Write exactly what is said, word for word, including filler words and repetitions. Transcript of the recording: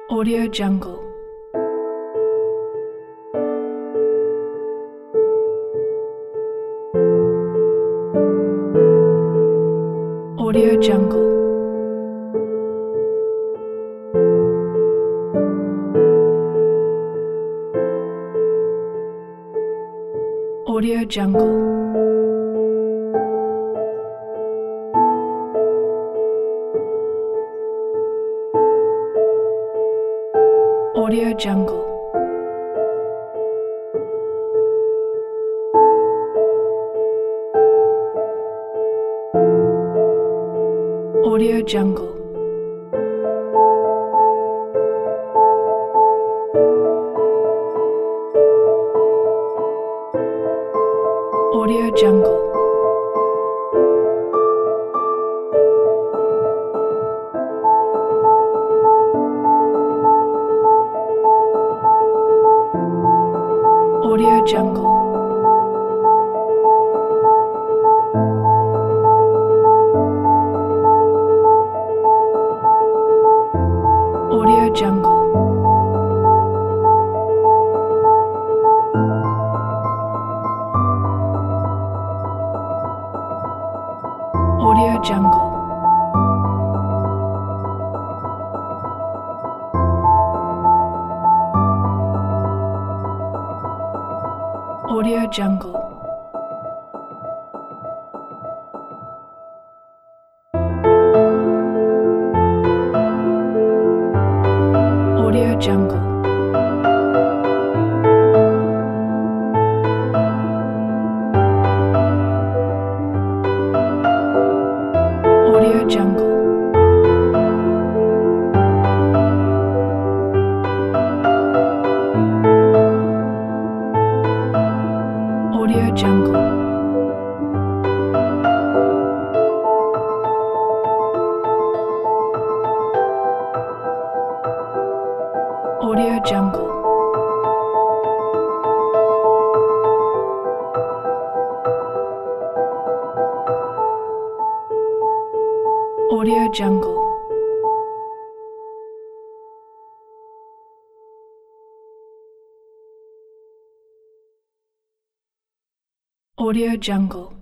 Audio Jungle. Audio Jungle. Audio Jungle. Audio Jungle. Audio Jungle. Audio Jungle. Audio Jungle. Audio Jungle. Audio Jungle. Audio Jungle. Audio Jungle. Audio Jungle. Audio Jungle. Audio Jungle. Audio Jungle. Audio Jungle.